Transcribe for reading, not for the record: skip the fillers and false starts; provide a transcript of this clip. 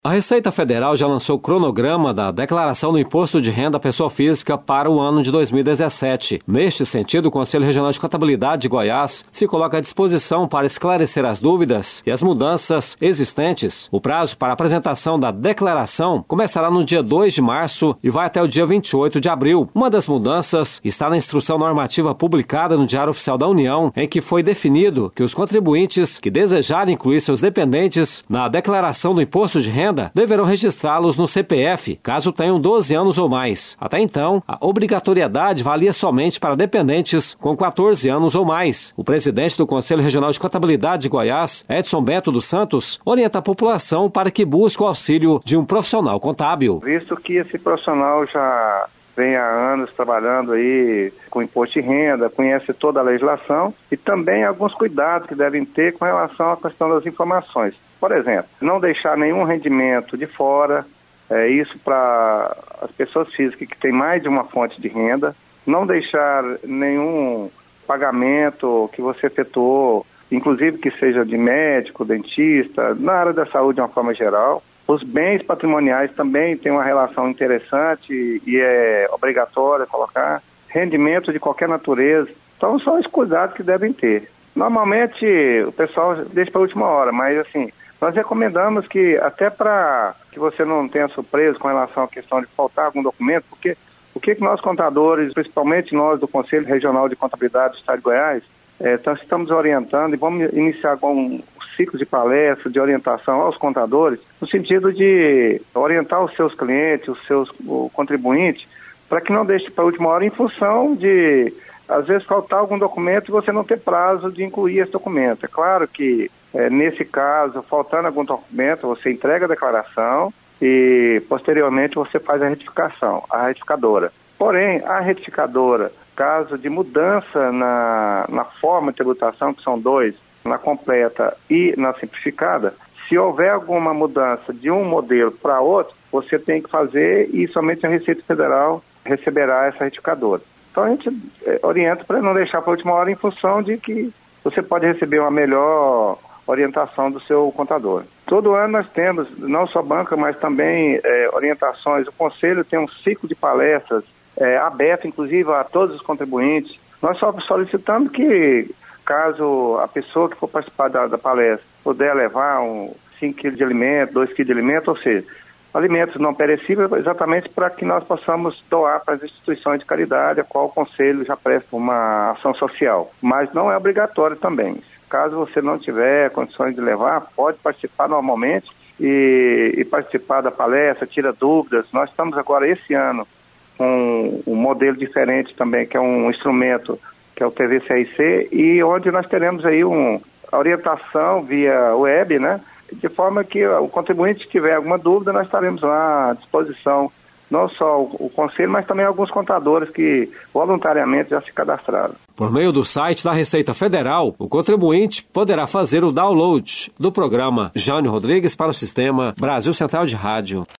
A Receita Federal já lançou o cronograma da declaração do Imposto de Renda à Pessoa Física para o ano de 2017. Neste sentido, o Conselho Regional de Contabilidade de Goiás se coloca à disposição para esclarecer as dúvidas e as mudanças existentes. O prazo para a apresentação da declaração começará no dia 2 de março e vai até o dia 28 de abril. Uma das mudanças está na instrução normativa publicada no Diário Oficial da União, em que foi definido que os contribuintes que desejarem incluir seus dependentes na declaração do Imposto de Renda deverão registrá-los no CPF, caso tenham 12 anos ou mais. Até então, a obrigatoriedade valia somente para dependentes com 14 anos ou mais. O presidente do Conselho Regional de Contabilidade de Goiás, Edson Beto dos Santos, orienta a população para que busque o auxílio de um profissional contábil. Visto que esse profissional já vem há anos trabalhando aí com imposto de renda, conhece toda a legislação e também alguns cuidados que devem ter com relação à questão das informações. Por exemplo, não deixar nenhum rendimento de fora, isso para as pessoas físicas que têm mais de uma fonte de renda, não deixar nenhum pagamento que você efetuou, inclusive que seja de médico, dentista, na área da saúde de uma forma geral. Os bens patrimoniais também têm uma relação interessante e é obrigatório colocar. Rendimento de qualquer natureza. Então são os cuidados que devem ter. Normalmente o pessoal deixa para a última hora, mas assim, nós recomendamos que até para que você não tenha surpresa com relação à questão de faltar algum documento, porque o que nós contadores, principalmente nós do Conselho Regional de Contabilidade do Estado de Goiás, estamos orientando e vamos iniciar com um ciclo de palestra, de orientação aos contadores, no sentido de orientar os seus clientes, o contribuinte, para que não deixe para a última hora em função de, às vezes, faltar algum documento e você não ter prazo de incluir esse documento. É claro que, nesse caso, faltando algum documento, você entrega a declaração e, posteriormente, você faz a retificação, a retificadora. Porém, a retificadora, caso de mudança na forma de tributação, que são dois, na completa e na simplificada, se houver alguma mudança de um modelo para outro, você tem que fazer e somente a Receita Federal receberá essa retificadora. Então a gente orienta para não deixar para a última hora em função de que você pode receber uma melhor orientação do seu contador. Todo ano nós temos, não só banca, mas também orientações. O Conselho tem um ciclo de palestras aberto, inclusive, a todos os contribuintes. Nós só solicitamos que, caso a pessoa que for participar da palestra puder levar 5 kg de alimento, 2 kg de alimento, ou seja, alimentos não perecíveis, exatamente para que nós possamos doar para as instituições de caridade, a qual o Conselho já presta uma ação social. Mas não é obrigatório também. Caso você não tiver condições de levar, pode participar normalmente e participar da palestra, tira dúvidas. Nós estamos agora, esse ano, com um modelo diferente também, que é um instrumento, que é o TVCIC, e onde nós teremos aí uma orientação via web, né? De forma que o contribuinte, se tiver alguma dúvida, nós estaremos lá à disposição, não só o Conselho, mas também alguns contadores que voluntariamente já se cadastraram. Por meio do site da Receita Federal, o contribuinte poderá fazer o download do programa Jânio Rodrigues para o sistema Brasil Central de Rádio.